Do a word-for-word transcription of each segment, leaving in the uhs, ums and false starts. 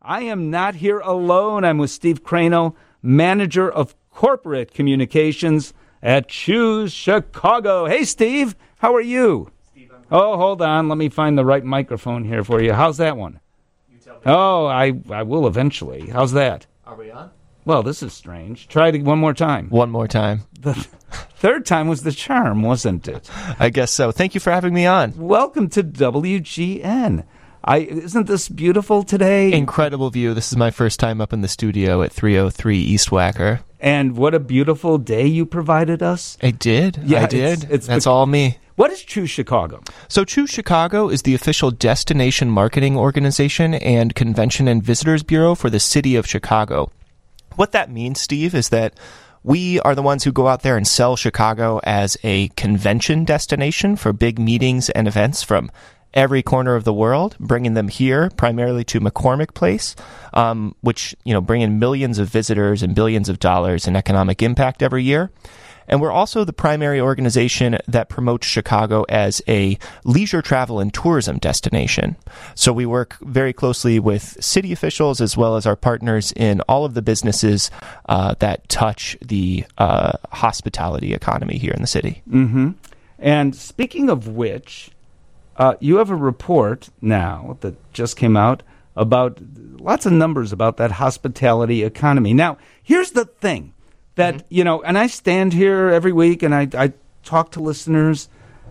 I am not here alone. I'm with Steve Crano, Manager of Corporate Communications at Choose Chicago. Hey, Steve, how are you? Steve, I'm oh, hold on. Let me find the right microphone here for you. How's that one? You tell me. Oh, I, I will eventually. How's that? Are we on? Well, this is strange. Try it one more time. One more time. The third time was the charm, wasn't it? I guess so. Thank you for having me on. Welcome to W G N. I, isn't this beautiful today? Incredible view. This is my first time up in the studio at three oh three East Wacker. And what a beautiful day you provided us. I did. Yeah, I did. It's, it's That's be- all me. What is Choose Chicago? So Choose Chicago is the official destination marketing organization and convention and visitors bureau for the city of Chicago. What that means, Steve, is that we are the ones who go out there and sell Chicago as a convention destination for big meetings and events from every corner of the world, bringing them here primarily to McCormick Place, um, which, you know, bring in millions of visitors and billions of dollars in economic impact every year. And we're also the primary organization that promotes Chicago as a leisure travel and tourism destination. So we work very closely with city officials as well as our partners in all of the businesses uh, that touch the uh, hospitality economy here in the city. Mm-hmm. And speaking of which, Uh, you have a report now that just came out about lots of numbers about that hospitality economy. Now, here's the thing that, mm-hmm. you know, and I stand here every week and I, I talk to listeners.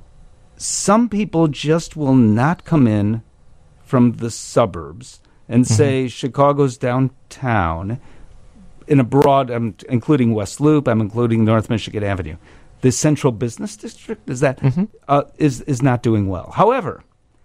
Some people just will not come in from the suburbs and mm-hmm. say Chicago's downtown in a broad, I'm including West Loop, I'm including North Michigan Avenue. The Central Business District is that mm-hmm. uh, is is not doing well. However,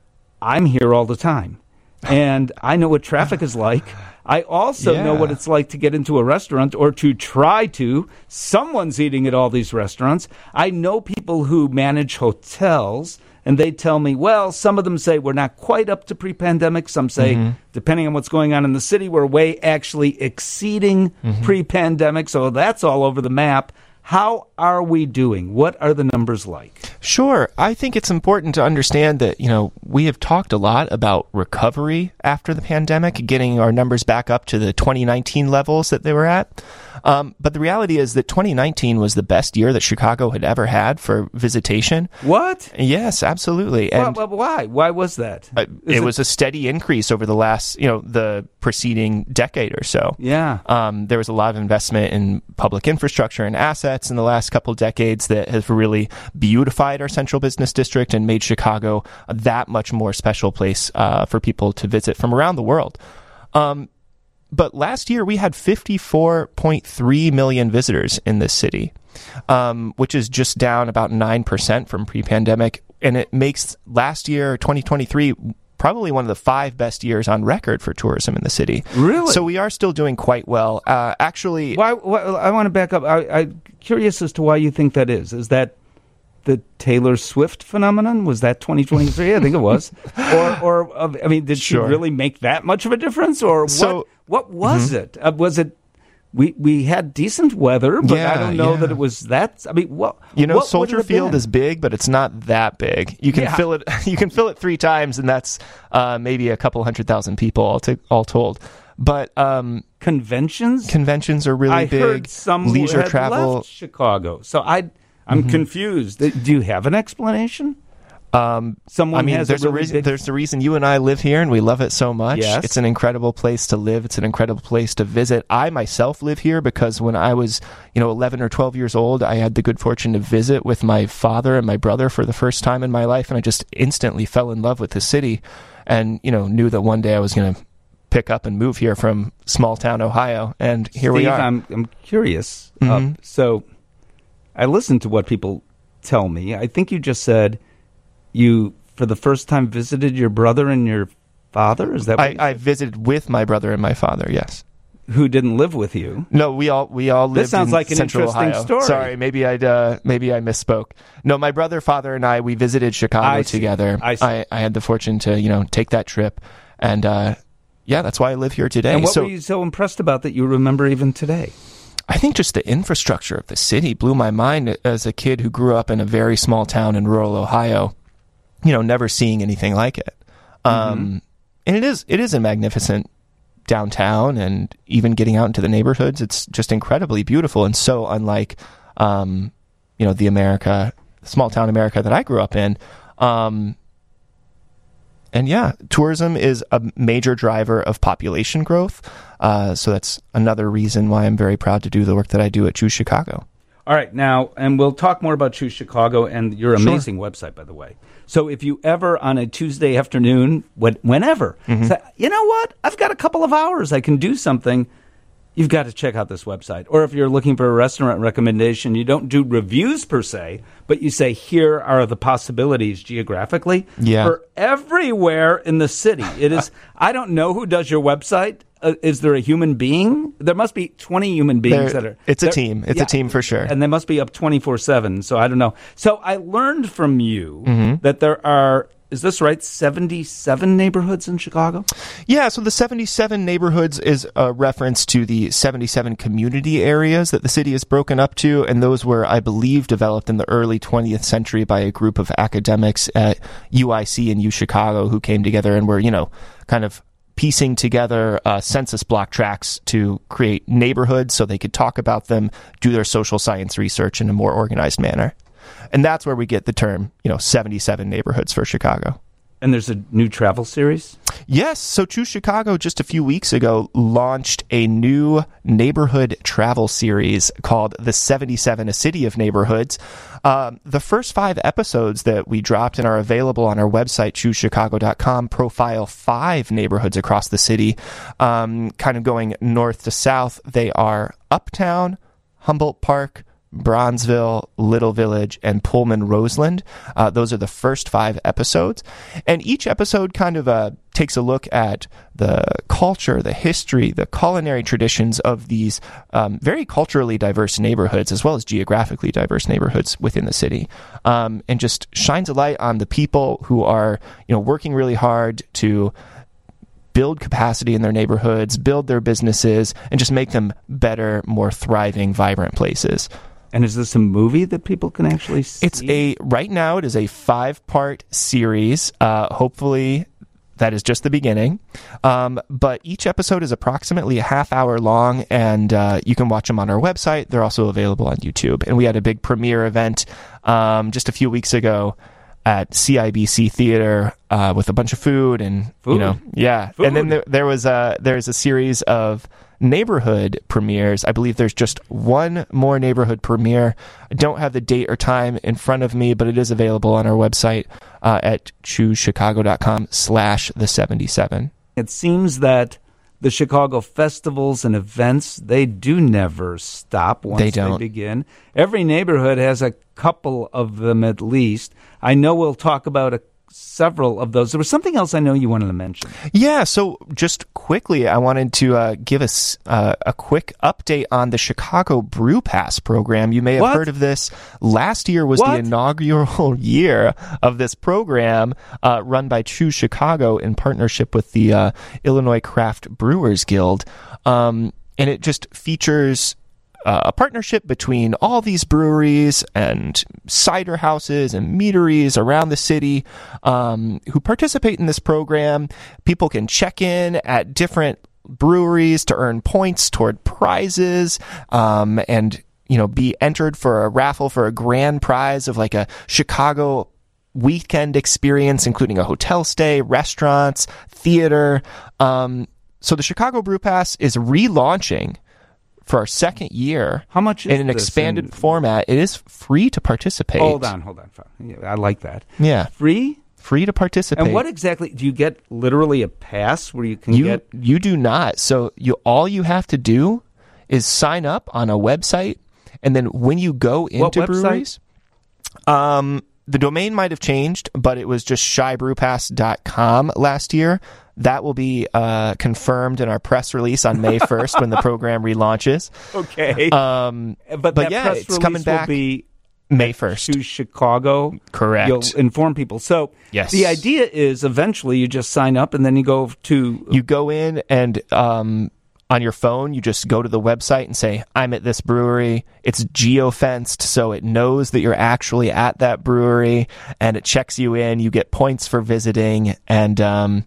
I'm here all the time, and I know what traffic is like. I also yeah. know what it's like to get into a restaurant or to try to. Someone's eating at all these restaurants. I know people who manage hotels, and they tell me, well, some of them say we're not quite up to pre-pandemic. Some say, mm-hmm. depending on what's going on in the city, we're way actually exceeding mm-hmm. pre-pandemic. So that's all over the map. How are we doing? What are the numbers like? Sure. I think it's important to understand that, you know, we have talked a lot about recovery after the pandemic, getting our numbers back up to the twenty nineteen levels that they were at. Um, but the reality is that twenty nineteen was the best year that Chicago had ever had for visitation. What? Yes, absolutely. And well, well, why? Why was that? Uh, it, it was a steady increase over the last, you know, the preceding decade or so. Yeah. Um, there was a lot of investment in public infrastructure and assets in the last couple decades that have really beautified our central business district and made Chicago that much more special place uh, for people to visit from around the world. Um, But last year, we had fifty-four point three million visitors in this city, um, which is just down about nine percent from pre-pandemic. And it makes last year, twenty twenty-three, probably one of the five best years on record for tourism in the city. Really? So we are still doing quite well. Uh, actually... Why, why, I want to back up. I, I'm curious as to why you think that is. Is that the Taylor Swift phenomenon? Was that twenty twenty-three? I think it was. Or, or uh, I mean, did sure. she really make that much of a difference? Or so, what? What was mm-hmm. it? Uh, was it we we had decent weather, but yeah, I don't know yeah. that it was that. I mean, what you know, what Soldier Field is big, but it's not that big. You can yeah. fill it. You can fill it three times, and that's uh, maybe a couple hundred thousand people all, to, all told. But um, conventions, conventions are really I big. Heard some leisure had travel, left Chicago. So I I'm mm-hmm. confused. Do you have an explanation? Um, Someone I mean, has there's a, a, really reason. big... There's a reason you and I live here, and we love it so much. Yes. It's an incredible place to live. It's an incredible place to visit. I myself live here because when I was, you know, eleven or twelve years old, I had the good fortune to visit with my father and my brother for the first time in my life, and I just instantly fell in love with the city, and you know, knew that one day I was going to pick up and move here from small town Ohio, and here Steve, we are. I'm I'm curious. Mm-hmm. Uh, so, I listened to what people tell me. I think you just said you, for the first time, visited your brother and your father? Is that what I, I visited with my brother and my father, yes. Who didn't live with you? No, we all we all lived This sounds in like an Central interesting Ohio. story. Sorry, maybe I uh, maybe I misspoke. No, my brother, father, and I we visited Chicago I see. together. I, see. I I had the fortune to you know take that trip, and uh, yeah, that's why I live here today. And what so, were you so impressed about that you remember even today? I think just the infrastructure of the city blew my mind as a kid who grew up in a very small town in rural Ohio. You know, never seeing anything like it. Um, mm-hmm. And it is it is a magnificent downtown and even getting out into the neighborhoods. It's just incredibly beautiful and so unlike, um, you know, the America, small town America that I grew up in. Um, and yeah, tourism is a major driver of population growth. Uh, so that's another reason why I'm very proud to do the work that I do at Choose Chicago. All right, now, and we'll talk more about Choose Chicago and your amazing sure. website, by the way. So if you ever, on a Tuesday afternoon, whenever, mm-hmm. say, you know what, I've got a couple of hours, I can do something, you've got to check out this website. Or if you're looking for a restaurant recommendation, you don't do reviews per se, but you say, here are the possibilities geographically yeah. for everywhere in the city. It is. I don't know who does your website. Uh, is there a human being? There must be twenty human beings there, that are... It's a team. It's yeah, a team for sure. And they must be up twenty-four seven, so I don't know. So I learned from you mm-hmm. that there are... Is this right? seventy-seven neighborhoods in Chicago? Yeah, so the seventy-seven neighborhoods is a reference to the seventy-seven community areas that the city is broken up to, and those were, I believe, developed in the early twentieth century by a group of academics at U I C and U Chicago who came together and were, you know, kind of piecing together uh, census block tracts to create neighborhoods so they could talk about them, do their social science research in a more organized manner. And that's where we get the term, you know, seventy-seven neighborhoods for Chicago. And there's a new travel series? Yes. So Choose Chicago just a few weeks ago launched a new neighborhood travel series called The seventy-seven, A City of Neighborhoods. Um, the first five episodes that we dropped and are available on our website, choose chicago dot com, profile five neighborhoods across the city, um, kind of going north to south. They are Uptown, Humboldt Park, Bronzeville, Little Village, and Pullman Roseland. Uh, those are the first five episodes. And each episode kind of uh, takes a look at the culture, the history, the culinary traditions of these um, very culturally diverse neighborhoods, as well as geographically diverse neighborhoods within the city, um, and just shines a light on the people who are, you know, working really hard to build capacity in their neighborhoods, build their businesses, and just make them better, more thriving, vibrant places. And is this a movie that people can actually see? It's a, right now it is a five-part series. Uh, hopefully that is just the beginning. Um, but each episode is approximately a half hour long, and uh, you can watch them on our website. They're also available on YouTube. And we had a big premiere event um, just a few weeks ago at C I B C Theater uh, with a bunch of food and, food. you know, yeah. Food. And then there, there was a, there's a series of neighborhood premieres. I believe there's just one more neighborhood premiere. I don't have the date or time in front of me, but it is available on our website uh, at choose chicago dot com slash the seventy-seven. It seems that the Chicago festivals and events, they do never stop once they, don't. they begin. Every neighborhood has a couple of them at least. I know we'll talk about a several of those. There was something else I know you wanted to mention. Yeah, so just quickly, I wanted to uh, give us uh, a quick update on the Chicago Brew Pass program. You may have what? heard of this. Last year was what? the inaugural year of this program uh, run by Choose Chicago in partnership with the uh, Illinois Craft Brewers Guild. Um, and it just features Uh, a partnership between all these breweries and cider houses and meaderies around the city um, who participate in this program. People can check in at different breweries to earn points toward prizes um, and, you know, be entered for a raffle for a grand prize of like a Chicago weekend experience, including a hotel stay, restaurants, theater. Um, so the Chicago Brew Pass is relaunching for our second year. How much is in an this expanded in... format. It is free to participate. Hold on, hold on. Yeah, I like that. Yeah. Free? Free to participate. And what exactly, do you get literally a pass where you can you, get... You do not. So you all you have to do is sign up on a website, and then when you go into what breweries... Um, the domain might have changed, but it was just shy brew pass dot com last year. That will be uh, confirmed in our press release on May first when the program relaunches. Okay. Um, but but that yeah, press it's release coming back will be May first. To Chicago. Correct. You'll inform people. So yes. The idea is eventually you just sign up and then you go to... You go in and... Um, on your phone, you just go to the website and say, I'm at this brewery. It's geo-fenced, so it knows that you're actually at that brewery, and it checks you in. You get points for visiting, and um,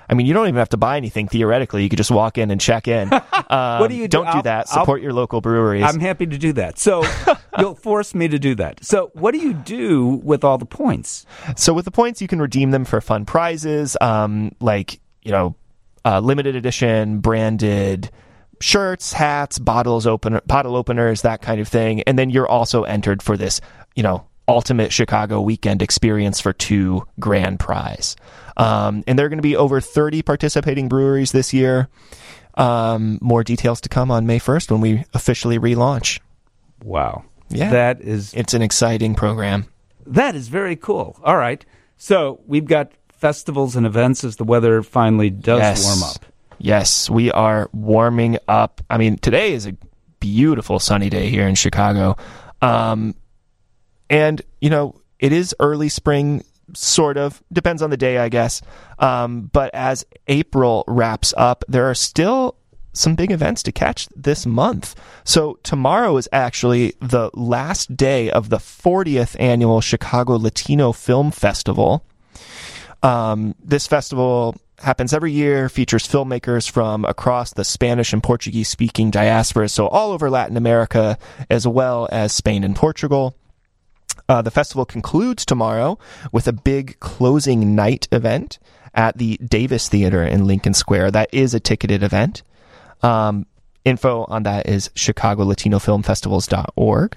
I mean, you don't even have to buy anything theoretically. You could just walk in and check in. Um, what do you do? Don't do I'll, that. Support I'll, your local breweries. I'm happy to do that. So you'll force me to do that. So what do you do with all the points? So with the points, you can redeem them for fun prizes, um, like, you know, uh, limited edition, branded shirts, hats, bottles opener, bottle openers, that kind of thing. And then you're also entered for this, you know, ultimate Chicago weekend experience for two grand prize. Um, and there are going to be over thirty participating breweries this year. Um, more details to come on May first when we officially relaunch. Wow. Yeah. That is... It's an exciting program. That is very cool. All right. So we've got festivals and events as the weather finally does yes. warm up. Yes, we are warming up. I mean, today is a beautiful sunny day here in Chicago. Um, and, you know, it is early spring, sort of. Depends on the day, I guess. Um, but as April wraps up, there are still some big events to catch this month. So tomorrow is actually the last day of the fortieth annual Chicago Latino Film Festival. Um, this festival happens every year, features filmmakers from across the Spanish and Portuguese speaking diasporas, so all over Latin America, as well as Spain and Portugal. Uh, the festival concludes tomorrow with a big closing night event at the Davis Theater in Lincoln Square. That is a ticketed event. Um, info on that is chicago latino film festivals dot org.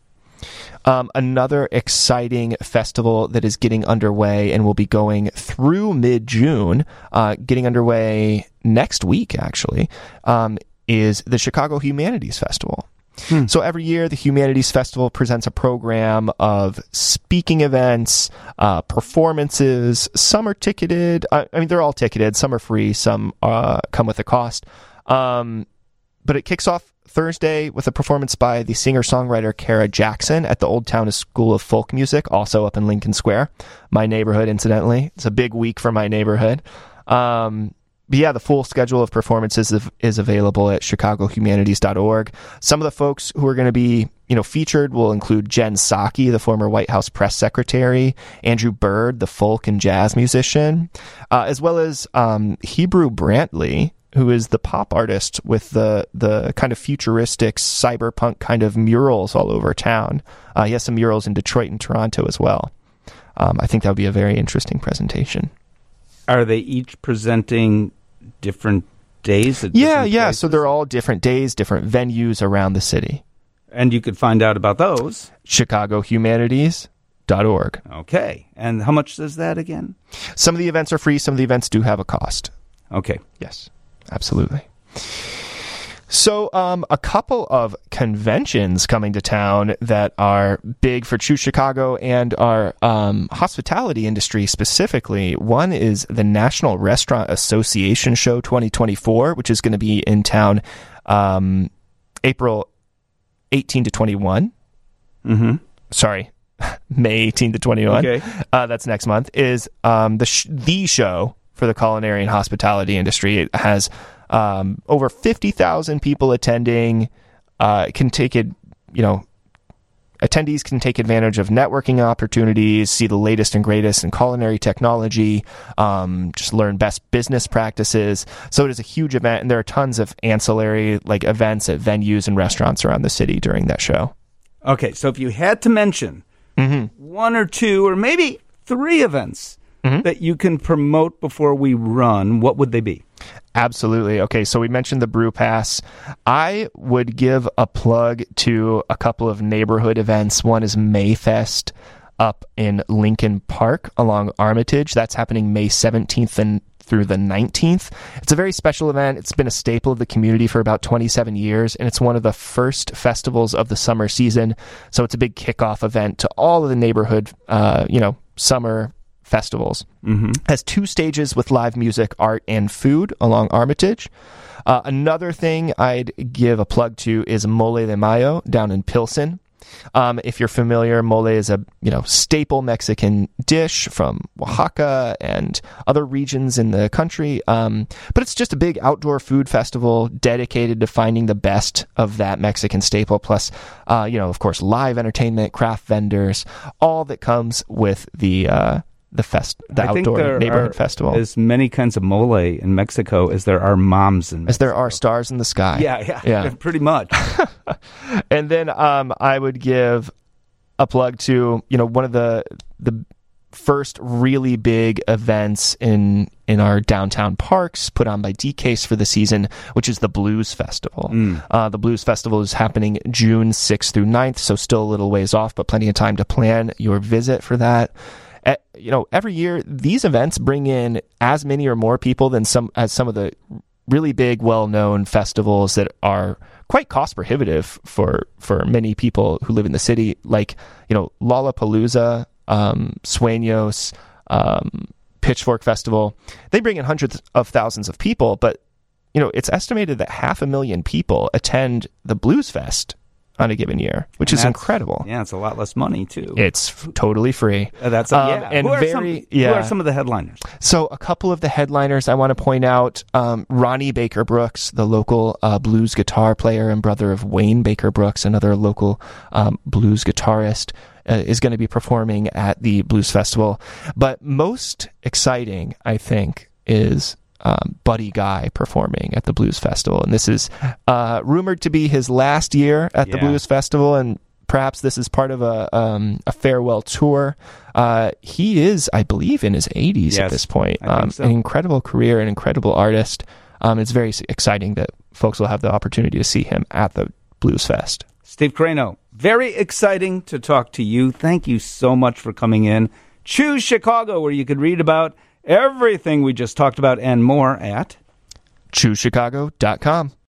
Um, another exciting festival that is getting underway and will be going through mid-June, uh, getting underway next week, actually, um, is the Chicago Humanities Festival. Hmm. So every year, the Humanities Festival presents a program of speaking events, uh, performances. Some are ticketed. I, I mean, they're all ticketed. Some are free. Some uh, come with a cost. Um, but it kicks off Thursday with a performance by the singer-songwriter Kara Jackson at the Old Town School of Folk Music, also up in Lincoln Square. My neighborhood, incidentally. It's a big week for my neighborhood. Um, but yeah, the full schedule of performances is, is available at chicago humanities dot org. Some of the folks who are going to be, you know, featured will include Jen Psaki, the former White House press secretary, Andrew Bird, the folk and jazz musician, uh, as well as um, Hebrew Brantley, who is the pop artist with the the kind of futuristic cyberpunk kind of murals all over town. Uh, he has some murals in Detroit and Toronto as well. Um, I think that would be a very interesting presentation. Are they each presenting different days? At yeah, different yeah. places? So they're all different days, different venues around the city. And you could find out about those. chicago humanities dot org. Okay. And how much is that again? Some of the events are free. Some of the events do have a cost. Okay. Yes. Absolutely. So um, a couple of conventions coming to town that are big for True Chicago and our um, hospitality industry specifically. One is the National Restaurant Association Show twenty twenty-four, which is going to be in town um, April eighteenth to twenty-one. Mm-hmm. Sorry, May eighteenth to twenty-one. Okay. Uh, that's next month, is um, the sh- the show for the culinary and hospitality industry. It has um, over fifty thousand people attending. Uh, it can take it, you know, attendees can take advantage of networking opportunities, see the latest and greatest in culinary technology, um, just learn best business practices. So it is a huge event, and there are tons of ancillary like events at venues and restaurants around the city during that show. Okay, so if you had to mention mm-hmm. one or two or maybe three events Mm-hmm. that you can promote before we run, what would they be? Absolutely. Okay, so we mentioned the Brew Pass. I would give a plug to a couple of neighborhood events. One is Mayfest up in Lincoln Park along Armitage. That's happening May seventeenth and through the nineteenth. It's a very special event. It's been a staple of the community for about twenty-seven years, and it's one of the first festivals of the summer season. So it's a big kickoff event to all of the neighborhood, uh, you know, summer festivals. Mm-hmm. Has two stages with live music, art, and food along Armitage. Uh, another thing I'd give a plug to is Mole de Mayo down in Pilsen. Um, if you're familiar, mole is a you know staple Mexican dish from Oaxaca and other regions in the country. Um, but it's just a big outdoor food festival dedicated to finding the best of that Mexican staple. Plus, uh, you know, of course, live entertainment, craft vendors, all that comes with the uh, the fest, the I think outdoor there neighborhood are festival. as many kinds of mole in Mexico as there are moms in Mexico. As there are stars in the sky. Yeah, yeah, yeah. pretty much. And then um, I would give a plug to, you know, one of the the first really big events in in our downtown parks put on by D-Case for the season, which is the Blues Festival. Mm. Uh, the Blues Festival is happening June sixth through ninth, so still a little ways off, but plenty of time to plan your visit for that. Uh, you know, every year these events bring in as many or more people than some as some of the really big, well-known festivals that are quite cost prohibitive for for many people who live in the city, like, you know, Lollapalooza, um, Sueños, um, Pitchfork Festival. They bring in hundreds of thousands of people, but, you know, it's estimated that half a million people attend the Blues Fest on a given year, which and is incredible. Yeah, it's a lot less money too. It's f- totally free. Uh, that's um, yeah. And who are very some, yeah. Who are some of the headliners? So a couple of the headliners I want to point out: um, Ronnie Baker Brooks, the local uh, blues guitar player and brother of Wayne Baker Brooks, another local um, blues guitarist, uh, is going to be performing at the Blues Festival. But most exciting, I think, is Um, Buddy Guy performing at the Blues Festival. And this is uh, rumored to be his last year at yeah. the Blues Festival, and perhaps this is part of a um, a farewell tour. Uh, he is, I believe, in his eighties yes, at this point. I think Um, so. An incredible career, an incredible artist. Um, it's very exciting that folks will have the opportunity to see him at the Blues Fest. Steve Carreño, very exciting to talk to you. Thank you so much for coming in. Choose Chicago, where you could read about everything we just talked about and more at choose chicago dot com.